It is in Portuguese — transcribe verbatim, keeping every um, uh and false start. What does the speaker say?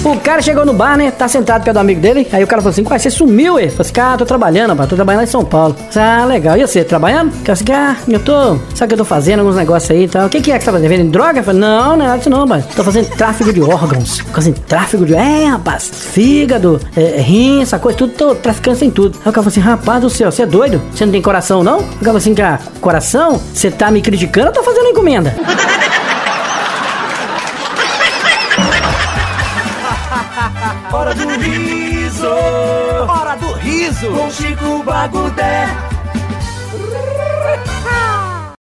O cara chegou no bar, né? Tá sentado perto do amigo dele. Aí o cara falou assim: uai, você sumiu, ué? Falei assim: cara, tô trabalhando, rapaz. Tô trabalhando lá em São Paulo. Ah, legal. E você, trabalhando? O cara assim: ah, eu tô. Sabe o que eu tô fazendo? Alguns negócios aí e tal. O que, que é que você tá fazendo? Vendendo droga? Eu falei: não, não é nada disso não, rapaz. Tô fazendo tráfico de órgãos. Tô fazendo tráfico de. É, rapaz. Fígado, é, rim, essa coisa, tudo. Tô traficando sem tudo. Aí o cara falou assim: rapaz do céu, você é doido? Você não tem coração, não? O cara falou assim: cara, coração? Você tá me criticando? Eu tô fazendo encomenda. Hora do riso, hora do riso, com Chico Bagudé.